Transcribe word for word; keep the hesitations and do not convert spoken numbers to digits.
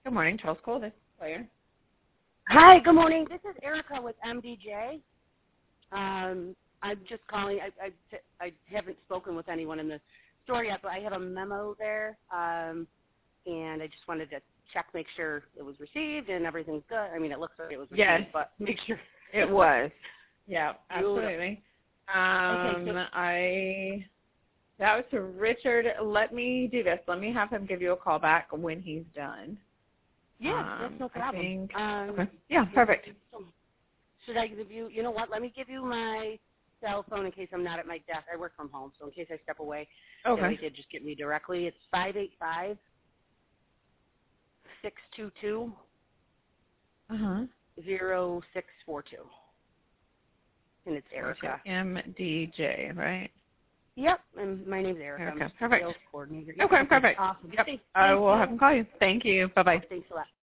Good morning, Charles Cole, this player. Hi, good morning. This is Erica with M D J. Um, I'm just calling. I, I, I haven't spoken with anyone in the store yet, but I have a memo there, um, and I just wanted to check, make sure it was received and everything's good. I mean, it looks like it was received, Yes, but make sure. it was. Yeah, absolutely. Um, Okay, so, I that was to Richard. Let me do this. Let me have him give you a call back when he's done. yeah, Um, that's no I problem. think, Um, okay. Yeah, perfect. Should I give you, you know what, let me give you my cell phone in case I'm not at my desk. I work from home, so in case I step away, Okay. they did just get me directly. It's five eight five, six two two, Uh-huh. zero six four two. And it's Erica. M D J, right? Yep, and my name's Erica. Erica, I'm perfect. sales coordinator. Yep. Okay, perfect. Awesome. Yep. Thank I will you. have him call you. Thank you. Bye-bye. Thanks a lot.